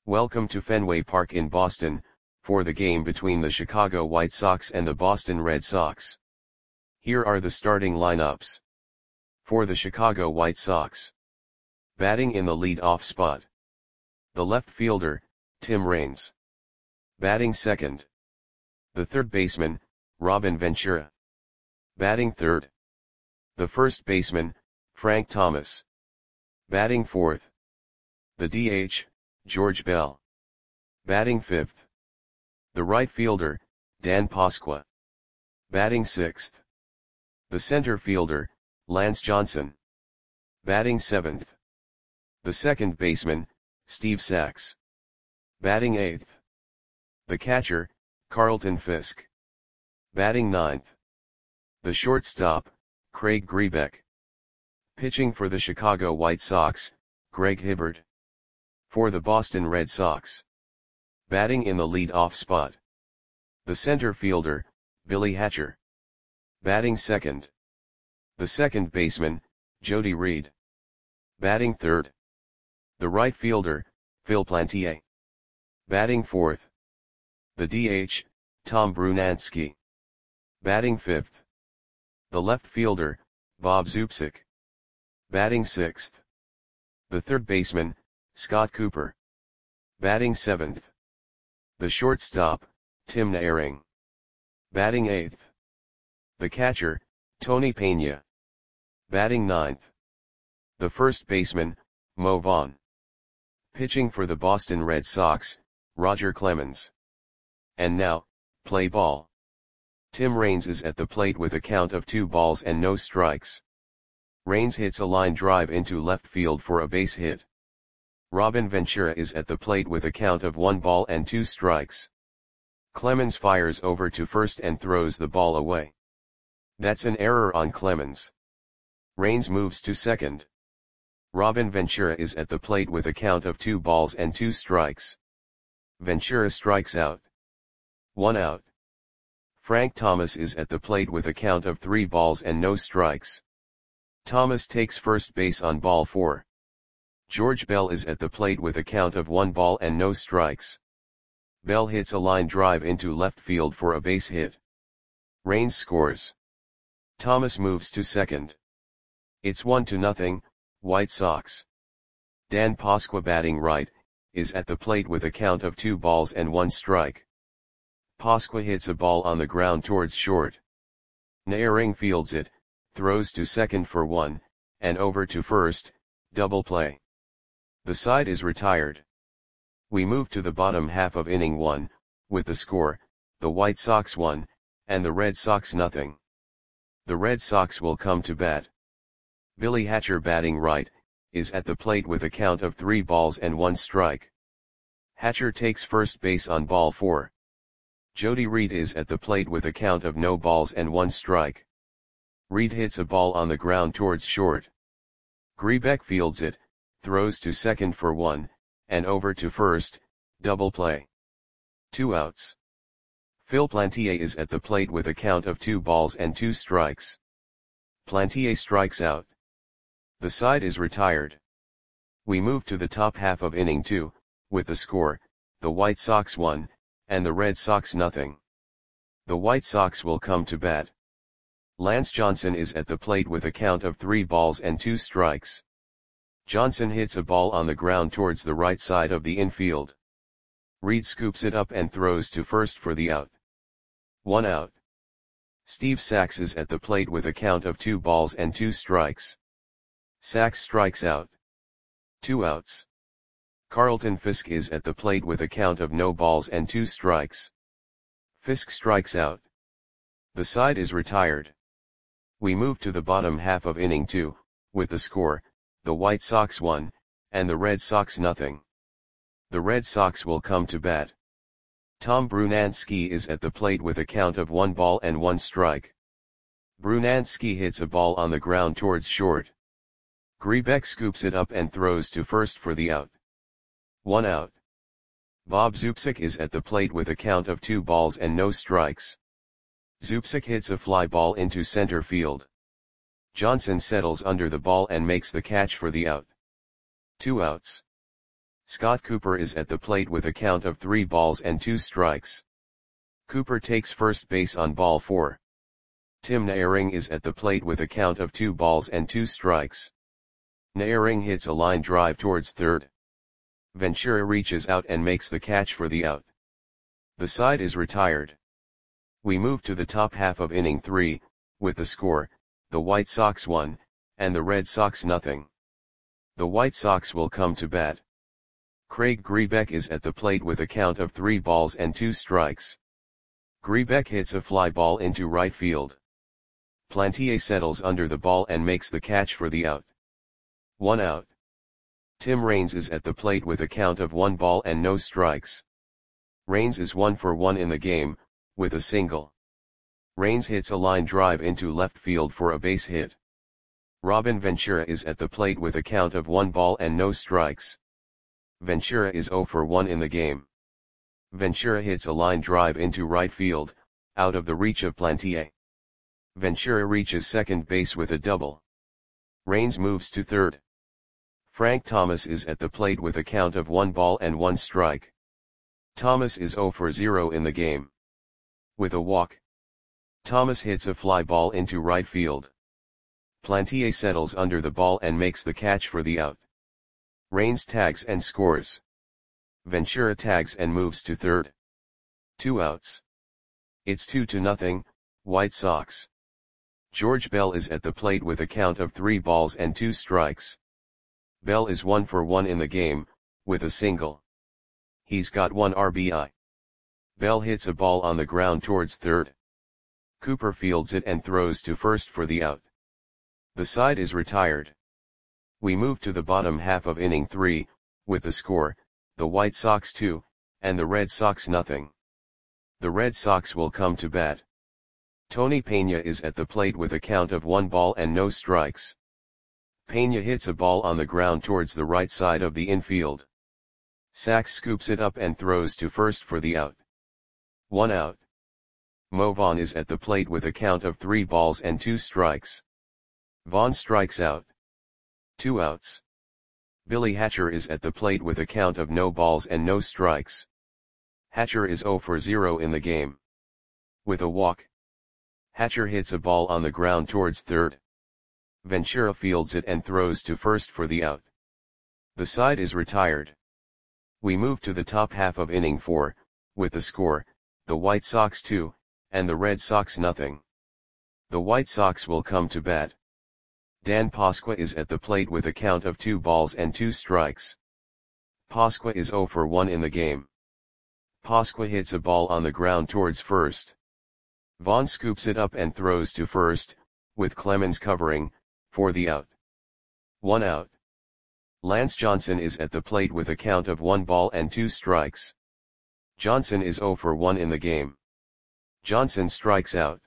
Welcome to Fenway Park in Boston, for the game between the Chicago White Sox and the Boston Red Sox. Here are the starting lineups. For the Chicago White Sox. Batting in the lead-off spot. The left fielder, Tim Raines. Batting second. The third baseman, Robin Ventura. Batting third. The first baseman, Frank Thomas. Batting fourth. The DH, George Bell. Batting fifth. The right fielder, Dan Pasqua. Batting sixth. The center fielder, Lance Johnson. Batting seventh. The second baseman, Steve Sax. Batting eighth. The catcher, Carlton Fisk. Batting ninth. The shortstop, Craig Grebeck. Pitching for the Chicago White Sox, Greg Hibbert. For the Boston Red Sox. Batting in the lead-off spot. The center fielder, Billy Hatcher. Batting second. The second baseman, Jody Reed. Batting third. The right fielder, Phil Plantier. Batting fourth. The DH, Tom Brunansky. Batting fifth. The left fielder, Bob Zubcic. Batting sixth. The third baseman, Scott Cooper. Batting seventh. The shortstop, Tim Naehring. Batting eighth. The catcher, Tony Pena. Batting ninth. The first baseman, Mo Vaughn. Pitching for the Boston Red Sox, Roger Clemens. And now, play ball. Tim Raines is at the plate with a count of 2 balls and no strikes. Raines hits a line drive into left field for a base hit. Robin Ventura is at the plate with a count of 1 ball and 2 strikes. Clemens fires over to first and throws the ball away. That's an error on Clemens. Raines moves to second. Robin Ventura is at the plate with a count of 2 balls and 2 strikes. Ventura strikes out. 1 out. Frank Thomas is at the plate with a count of 3 balls and no strikes. Thomas takes first base on ball 4. George Bell is at the plate with a count of 1 ball and no strikes. Bell hits a line drive into left field for a base hit. Raines scores. Thomas moves to second. It's 1-0, White Sox. Dan Pasqua, batting right, is at the plate with a count of 2 balls and 1 strike. Pasqua hits a ball on the ground towards short. Naehring fields it, throws to second for 1, and over to first, double play. The side is retired. We move to the bottom half of inning 1, with the score, the White Sox 1, and the Red Sox 0. The Red Sox will come to bat. Billy Hatcher, batting right, is at the plate with a count of 3 balls and 1 strike. Hatcher takes first base on ball 4. Jody Reed is at the plate with a count of no balls and 1 strike. Reed hits a ball on the ground towards short. Grebeck fields it, throws to second for 1, and over to first, double play. 2 outs. Phil Plantier is at the plate with a count of 2 balls and 2 strikes. Plantier strikes out. The side is retired. We move to the top half of inning 2, with the score, the White Sox 1, and the Red Sox 0. The White Sox will come to bat. Lance Johnson is at the plate with a count of 3 balls and 2 strikes. Johnson hits a ball on the ground towards the right side of the infield. Reed scoops it up and throws to first for the out. 1 out. Steve Sax is at the plate with a count of 2 balls and 2 strikes. Sax strikes out. 2 outs. Carlton Fisk is at the plate with a count of no balls and 2 strikes. Fisk strikes out. The side is retired. We move to the bottom half of inning 2, with the score, the White Sox 1, and the Red Sox 0. The Red Sox will come to bat. Tom Brunansky is at the plate with a count of 1 ball and 1 strike. Brunansky hits a ball on the ground towards short. Grebeck scoops it up and throws to first for the out. 1 out. Bob Zubcic is at the plate with a count of 2 balls and no strikes. Zubcic hits a fly ball into center field. Johnson settles under the ball and makes the catch for the out. 2 outs. Scott Cooper is at the plate with a count of 3 balls and 2 strikes. Cooper takes first base on ball 4. Tim Naehring is at the plate with a count of 2 balls and 2 strikes. Naehring hits a line drive towards third. Ventura reaches out and makes the catch for the out. The side is retired. We move to the top half of inning 3, with the score, the White Sox 1, and the Red Sox nothing. The White Sox will come to bat. Craig Grebeck is at the plate with a count of 3 balls and 2 strikes. Grebeck hits a fly ball into right field. Plantier settles under the ball and makes the catch for the out. 1 out. Tim Raines is at the plate with a count of 1 ball and no strikes. Raines is 1 for 1 in the game, with a single. Raines hits a line drive into left field for a base hit. Robin Ventura is at the plate with a count of 1 ball and no strikes. Ventura is 0 for 1 in the game. Ventura hits a line drive into right field, out of the reach of Plantier. Ventura reaches second base with a double. Raines moves to third. Frank Thomas is at the plate with a count of 1 ball and 1 strike. Thomas is 0 for 0 in the game. With a walk, Thomas hits a fly ball into right field. Plantier settles under the ball and makes the catch for the out. Raines tags and scores. Ventura tags and moves to third. 2 outs. It's 2-0, White Sox. George Bell is at the plate with a count of 3 balls and 2 strikes. Bell is 1 for 1 in the game, with a single. He's got 1 RBI. Bell hits a ball on the ground towards third. Cooper fields it and throws to first for the out. The side is retired. We move to the bottom half of inning 3, with the score, the White Sox 2, and the Red Sox nothing. The Red Sox will come to bat. Tony Peña is at the plate with a count of 1 ball and no strikes. Peña hits a ball on the ground towards the right side of the infield. Sachs scoops it up and throws to first for the out. 1 out. Mo Vaughn is at the plate with a count of 3 balls and 2 strikes. Vaughn strikes out. 2 outs. Billy Hatcher is at the plate with a count of no balls and no strikes. Hatcher is 0 for 0 in the game. With a walk, Hatcher hits a ball on the ground towards third. Ventura fields it and throws to first for the out. The side is retired. We move to the top half of inning 4, with the score, the White Sox 2, and the Red Sox nothing. The White Sox will come to bat. Dan Pasqua is at the plate with a count of 2 balls and 2 strikes. Pasqua is 0 for 1 in the game. Pasqua hits a ball on the ground towards first. Vaughn scoops it up and throws to first, with Clemens covering, for the out. 1 out. Lance Johnson is at the plate with a count of 1 ball and 2 strikes. Johnson is 0 for 1 in the game. Johnson strikes out.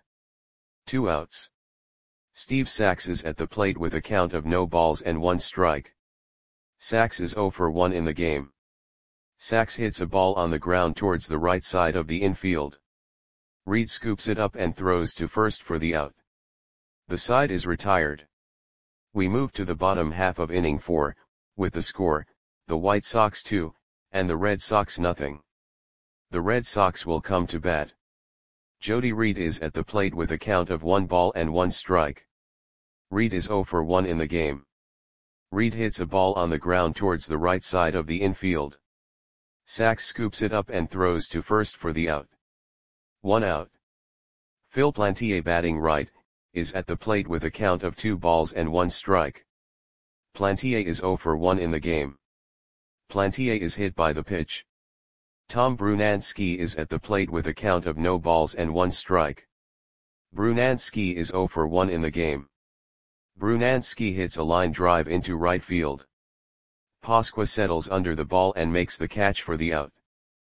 2 outs. Steve Sachs is at the plate with a count of no balls and 1 strike. Sachs is 0 for 1 in the game. Sachs hits a ball on the ground towards the right side of the infield. Reed scoops it up and throws to first for the out. The side is retired. We move to the bottom half of inning 4, with the score, the White Sox 2, and the Red Sox nothing. The Red Sox will come to bat. Jody Reed is at the plate with a count of 1 ball and 1 strike. Reed is 0 for 1 in the game. Reed hits a ball on the ground towards the right side of the infield. Sachs scoops it up and throws to first for the out. 1 out. Phil Plantier, batting right, is at the plate with a count of 2 balls and 1 strike. Plantier is 0 for 1 in the game. Plantier is hit by the pitch. Tom Brunansky is at the plate with a count of no balls and 1 strike. Brunansky is 0 for 1 in the game. Brunansky hits a line drive into right field. Pasqua settles under the ball and makes the catch for the out.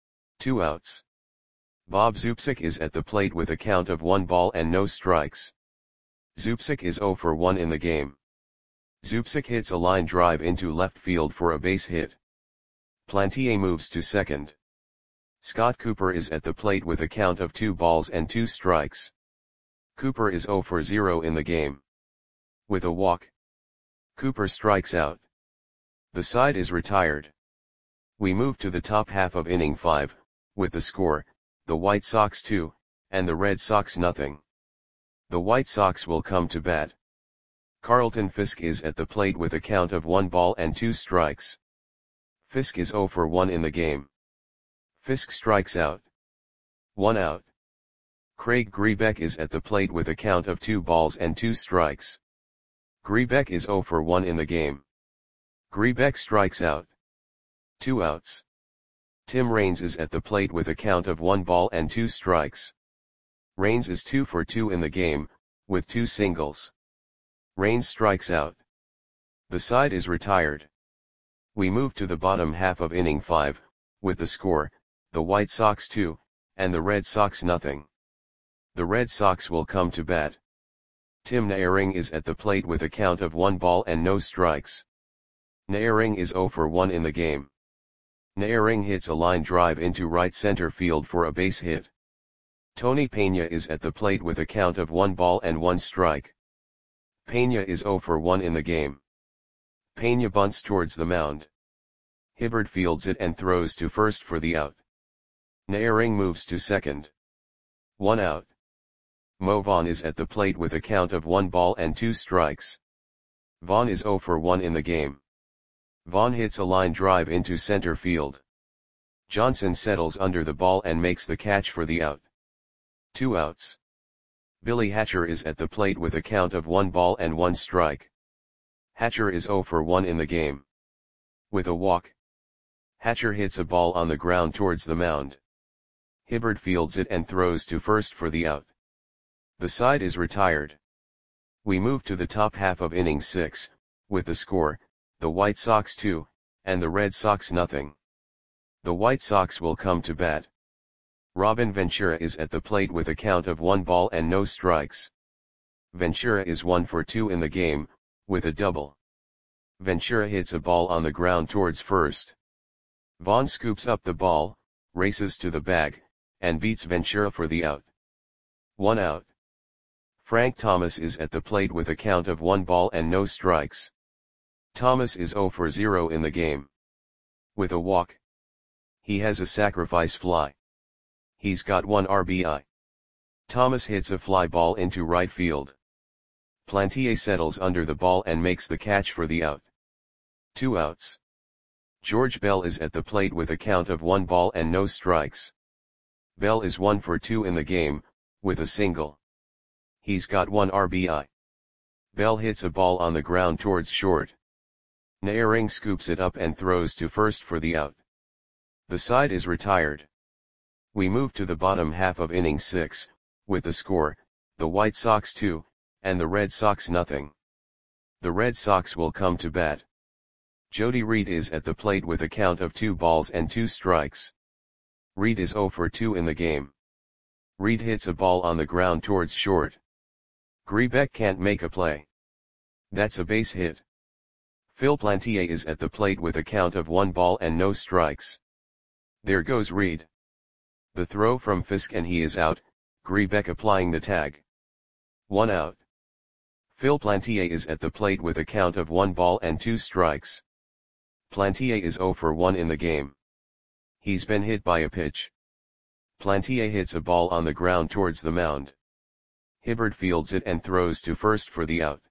2 outs. Bob Zupsik is at the plate with a count of 1 ball and no strikes. Zupsik is 0 for 1 in the game. Zupsik hits a line drive into left field for a base hit. Plantier moves to second. Scott Cooper is at the plate with a count of 2 balls and 2 strikes. Cooper is 0 for 0 in the game. With a walk, Cooper strikes out. The side is retired. We move to the top half of inning 5, with the score, the White Sox 2, and the Red Sox nothing. The White Sox will come to bat. Carlton Fisk is at the plate with a count of 1 ball and 2 strikes. Fisk is 0 for 1 in the game. Fisk strikes out. 1 out. Craig Grebeck is at the plate with a count of 2 balls and 2 strikes. Grebeck is 0 for 1 in the game. Grebeck strikes out. 2 outs. Tim Raines is at the plate with a count of 1 ball and 2 strikes. Raines is 2 for 2 in the game, with 2 singles. Raines strikes out. The side is retired. We move to the bottom half of inning 5, with the score, the White Sox 2, and the Red Sox nothing. The Red Sox will come to bat. Tim Naehring is at the plate with a count of 1 ball and no strikes. Naehring is 0 for 1 in the game. Naehring hits a line drive into right center field for a base hit. Tony Peña is at the plate with a count of 1 ball and 1 strike. Peña is 0 for 1 in the game. Peña bunts towards the mound. Hibbert fields it and throws to first for the out. Naehring moves to second. 1 out. Mo Vaughn is at the plate with a count of 1 ball and 2 strikes. Vaughn is 0 for 1 in the game. Vaughn hits a line drive into center field. Johnson settles under the ball and makes the catch for the out. 2 outs. Billy Hatcher is at the plate with a count of 1 ball and 1 strike. Hatcher is 0 for 1 in the game. With a walk, Hatcher hits a ball on the ground towards the mound. Hibbert fields it and throws to first for the out. The side is retired. We move to the top half of inning 6, with the score, the White Sox 2, and the Red Sox nothing. The White Sox will come to bat. Robin Ventura is at the plate with a count of 1 ball and no strikes. Ventura is 1 for 2 in the game, with a double. Ventura hits a ball on the ground towards first. Vaughn scoops up the ball, races to the bag, and beats Ventura for the out. 1 out. Frank Thomas is at the plate with a count of 1 ball and no strikes. Thomas is 0 for 0 in the game. With a walk, he has a sacrifice fly. He's got 1 RBI. Thomas hits a fly ball into right field. Plantier settles under the ball and makes the catch for the out. 2 outs. George Bell is at the plate with a count of 1 ball and no strikes. Bell is 1 for 2 in the game, with a single. He's got 1 RBI. Bell hits a ball on the ground towards short. Naehring scoops it up and throws to first for the out. The side is retired. We move to the bottom half of inning 6, with the score, the White Sox 2, and the Red Sox nothing. The Red Sox will come to bat. Jody Reed is at the plate with a count of 2 balls and 2 strikes. Reed is 0 for 2 in the game. Reed hits a ball on the ground towards short. Grebeck can't make a play. That's a base hit. Phil Plantier is at the plate with a count of 1 ball and no strikes. There goes Reed. The throw from Fisk and he is out, Grebeck applying the tag. 1 out. Phil Plantier is at the plate with a count of 1 ball and 2 strikes. Plantier is 0 for 1 in the game. He's been hit by a pitch. Plantier hits a ball on the ground towards the mound. Hibbert fields it and throws to first for the out.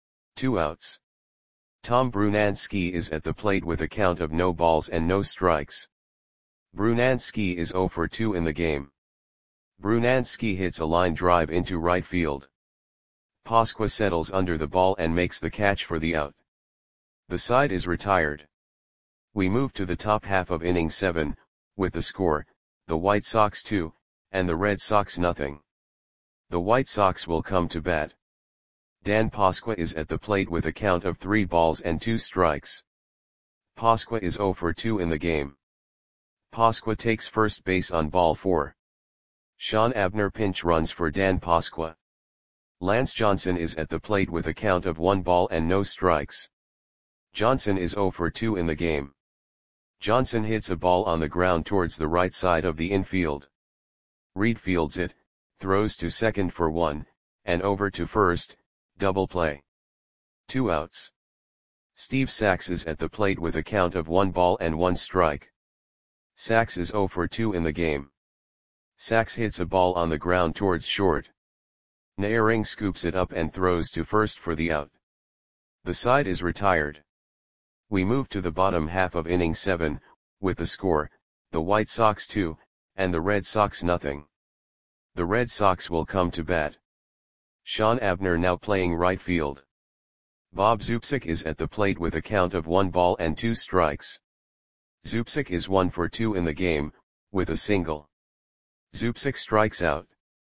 2 outs. Tom Brunansky is at the plate with a count of no balls and no strikes. Brunansky is 0 for 2 in the game. Brunansky hits a line drive into right field. Pasqua settles under the ball and makes the catch for the out. The side is retired. We move to the top half of inning 7, with the score, the White Sox 2, and the Red Sox nothing. The White Sox will come to bat. Dan Pasqua is at the plate with a count of 3 balls and 2 strikes. Pasqua is 0 for 2 in the game. Pasqua takes first base on ball 4. Sean Abner pinch runs for Dan Pasqua. Lance Johnson is at the plate with a count of 1 ball and no strikes. Johnson is 0 for 2 in the game. Johnson hits a ball on the ground towards the right side of the infield. Reed fields it, throws to second for 1, and over to first, double play. 2 outs. Steve Sax is at the plate with a count of 1 ball and 1 strike. Sax is 0 for 2 in the game. Sax hits a ball on the ground towards short. Naehring scoops it up and throws to first for the out. The side is retired. We move to the bottom half of inning 7, with the score, the White Sox 2, and the Red Sox nothing. The Red Sox will come to bat. Sean Abner now playing right field. Bob Zubcic is at the plate with a count of 1 ball and 2 strikes. Zubcic is 1 for 2 in the game, with a single. Zubcic strikes out.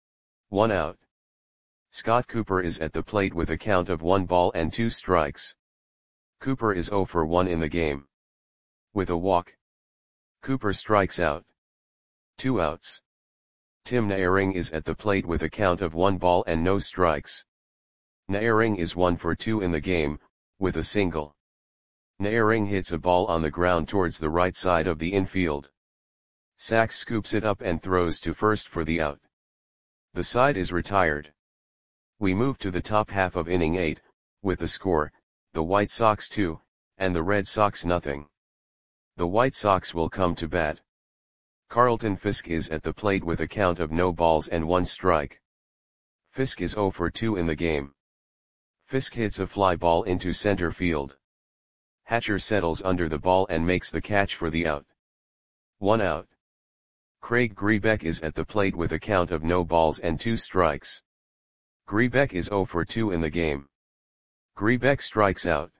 1 out. Scott Cooper is at the plate with a count of 1 ball and 2 strikes. Cooper is 0 for 1 in the game. With a walk. Cooper strikes out. 2 outs. Tim Naehring is at the plate with a count of 1 ball and no strikes. Naehring is 1 for 2 in the game, with a single. Naehring hits a ball on the ground towards the right side of the infield. Sax scoops it up and throws to first for the out. The side is retired. We move to the top half of inning 8, with the score, the White Sox 2, and the Red Sox nothing. The White Sox will come to bat. Carlton Fisk is at the plate with a count of no balls and 1 strike. Fisk is 0 for 2 in the game. Fisk hits a fly ball into center field. Hatcher settles under the ball and makes the catch for the out. 1 out. Craig Grebeck is at the plate with a count of no balls and 2 strikes. Grebeck is 0 for 2 in the game. Grebeck strikes out.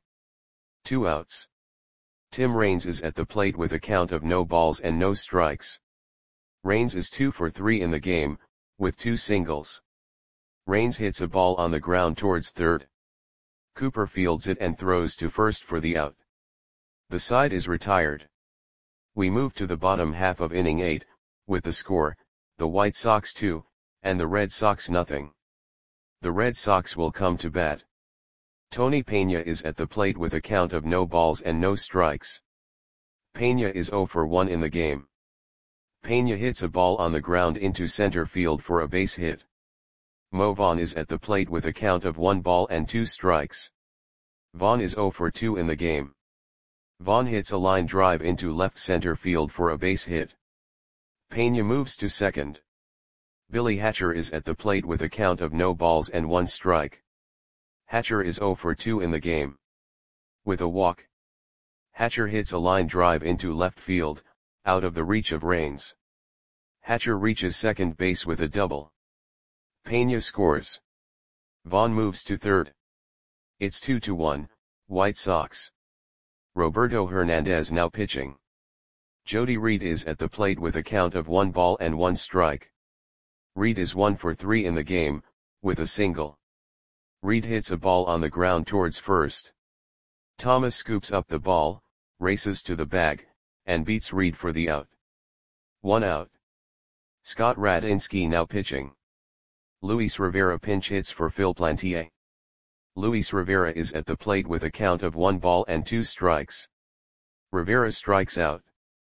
2 outs. Tim Raines is at the plate with a count of no balls and no strikes. Raines is 2 for 3 in the game, with 2 singles. Raines hits a ball on the ground towards third. Cooper fields it and throws to first for the out. The side is retired. We move to the bottom half of inning 8, with the score, the White Sox 2, and the Red Sox nothing. The Red Sox will come to bat. Tony Peña is at the plate with a count of no balls and no strikes. Peña is 0 for 1 in the game. Peña hits a ball on the ground into center field for a base hit. Mo Vaughn is at the plate with a count of 1 ball and 2 strikes. Vaughn is 0 for 2 in the game. Vaughn hits a line drive into left center field for a base hit. Peña moves to second. Billy Hatcher is at the plate with a count of no balls and 1 strike. Hatcher is 0 for 2 in the game. With a walk. Hatcher hits a line drive into left field, out of the reach of Raines. Hatcher reaches second base with a double. Peña scores. Vaughn moves to third. It's 2-1, White Sox. Roberto Hernandez now pitching. Jody Reed is at the plate with a count of 1 ball and 1 strike. Reed is 1 for 3 in the game, with a single. Reed hits a ball on the ground towards first. Thomas scoops up the ball, races to the bag, and beats Reed for the out. 1 out. Scott Radinsky now pitching. Luis Rivera pinch hits for Phil Plantier. Luis Rivera is at the plate with a count of 1 ball and 2 strikes. Rivera strikes out.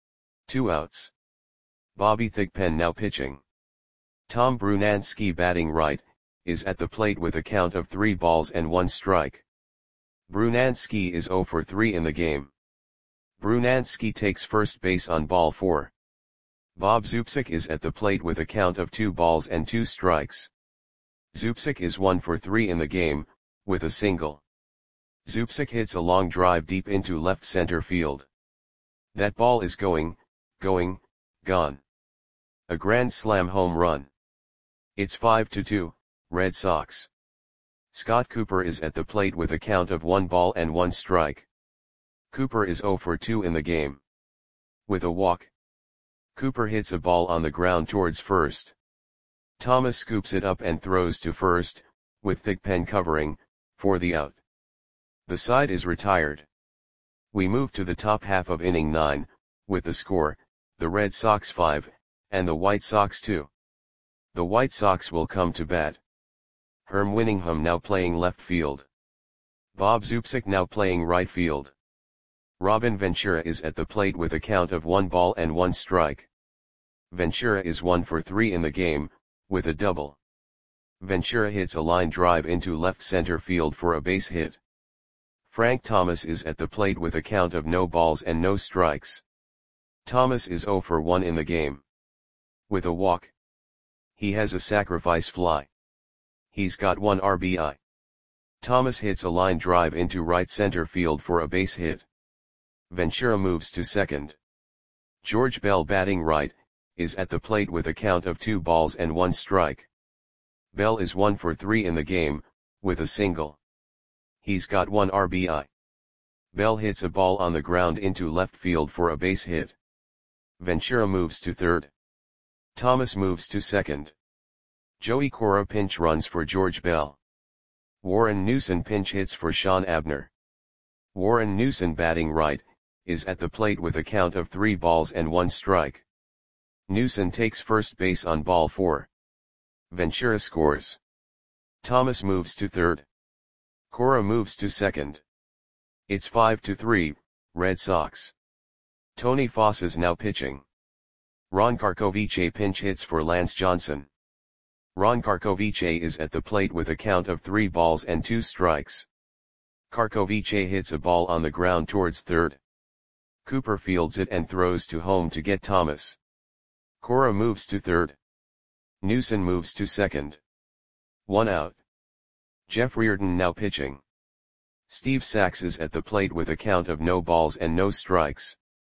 2 outs. Bobby Thigpen now pitching. Tom Brunansky batting right, is at the plate with a count of 3 balls and 1 strike. Brunansky is 0 for 3 in the game. Brunansky takes first base on ball 4. Bob Zubcic is at the plate with a count of 2 balls and 2 strikes. Zubcic is 1 for 3 in the game, with a single. Zubcic hits a long drive deep into left center field. That ball is going, gone. A grand slam home run. It's 5-2, Red Sox. Scott Cooper is at the plate with a count of 1 ball and 1 strike. Cooper is 0 for 2 in the game. With a walk. Cooper hits a ball on the ground towards first. Thomas scoops it up and throws to first, with Thigpen covering, for the out. The side is retired. We move to the top half of inning 9, with the score, the Red Sox 5, and the White Sox 2. The White Sox will come to bat. Herm Winningham now playing left field. Bob Zubcic now playing right field. Robin Ventura is at the plate with a count of 1 ball and 1 strike. Ventura is 1 for 3 in the game, with a double. Ventura hits a line drive into left center field for a base hit. Frank Thomas is at the plate with a count of no balls and no strikes. Thomas is 0 for 1 in the game. With a walk. He has a sacrifice fly. He's got 1 RBI. Thomas hits a line drive into right center field for a base hit. Ventura moves to second. George Bell, batting right, is at the plate with a count of 2 balls and 1 strike. Bell is 1 for 3 in the game, with a single. He's got 1 RBI. Bell hits a ball on the ground into left field for a base hit. Ventura moves to third. Thomas moves to second. Joey Cora pinch runs for George Bell. Warren Newson pinch hits for Sean Abner. Warren Newson, batting right, is at the plate with a count of 3 balls and 1 strike. Newson takes first base on ball 4. Ventura scores. Thomas moves to third. Cora moves to second. It's 5-3, Red Sox. Tony Foss is now pitching. Ron Karkovice pinch hits for Lance Johnson. Ron Karkovice is at the plate with a count of 3 balls and 2 strikes. Karkovice hits a ball on the ground towards third. Cooper fields it and throws to home to get Thomas. Cora moves to third. Newson moves to second. 1 out. Jeff Reardon now pitching. Steve Sax is at the plate with a count of no balls and no strikes.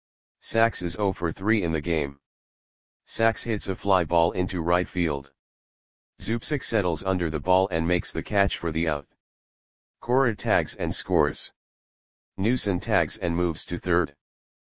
Sax is 0 for 3 in the game. Sax hits a fly ball into right field. Zubcic settles under the ball and makes the catch for the out. Cora tags and scores. Newson tags and moves to third.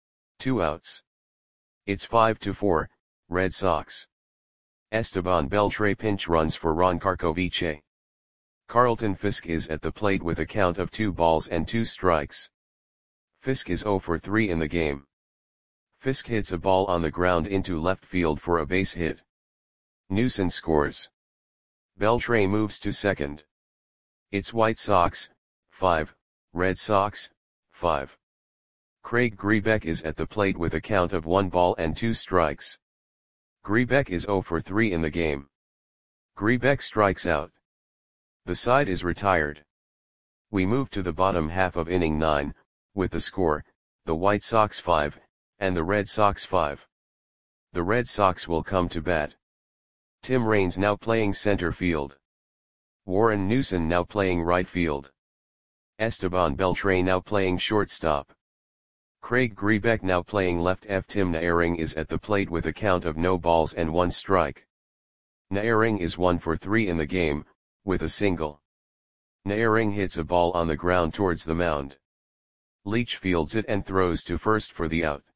2 outs. It's 5-4, Red Sox. Esteban Beltre pinch runs for Ron Karkovice. Carlton Fisk is at the plate with a count of 2 balls and 2 strikes. Fisk is 0 for 3 in the game. Fisk hits a ball on the ground into left field for a base hit. Newson scores. Beltre moves to second. It's White Sox, 5, Red Sox, 5. Craig Grebeck is at the plate with a count of 1 ball and 2 strikes. Grebeck is 0 for 3 in the game. Grebeck strikes out. The side is retired. We move to the bottom half of inning 9, with the score, the White Sox 5, and the Red Sox 5. The Red Sox will come to bat. Tim Raines now playing center field. Warren Newson now playing right field. Esteban Beltre now playing shortstop. Craig Grebeck now playing left. Tim Naehring is at the plate with a count of no balls and 1 strike. Naehring is 1 for 3 in the game, with a single. Naehring hits a ball on the ground towards the mound. Leach fields it and throws to first for the out.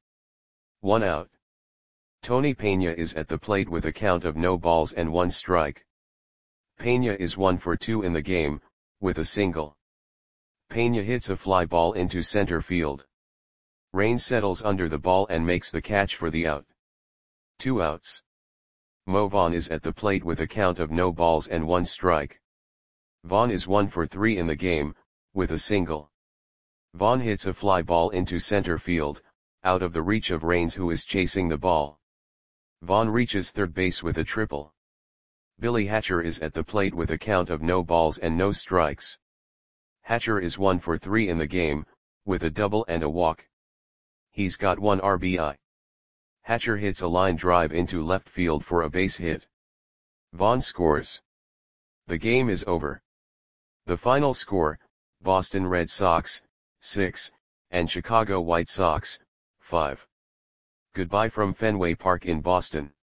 1 out. Tony Pena is at the plate with a count of no balls and 1 strike. Pena is 1 for 2 in the game, with a single. Pena hits a fly ball into center field. Raines settles under the ball and makes the catch for the out. 2 outs. Mo Vaughn is at the plate with a count of no balls and 1 strike. Vaughn is 1 for 3 in the game, with a single. Vaughn hits a fly ball into center field, out of the reach of Raines, who is chasing the ball. Vaughn reaches third base with a triple. Billy Hatcher is at the plate with a count of no balls and no strikes. Hatcher is 1 for 3 in the game, with a double and a walk. He's got 1 RBI. Hatcher hits a line drive into left field for a base hit. Vaughn scores. The game is over. The final score, Boston Red Sox, 6, and Chicago White Sox, 5. Goodbye from Fenway Park in Boston.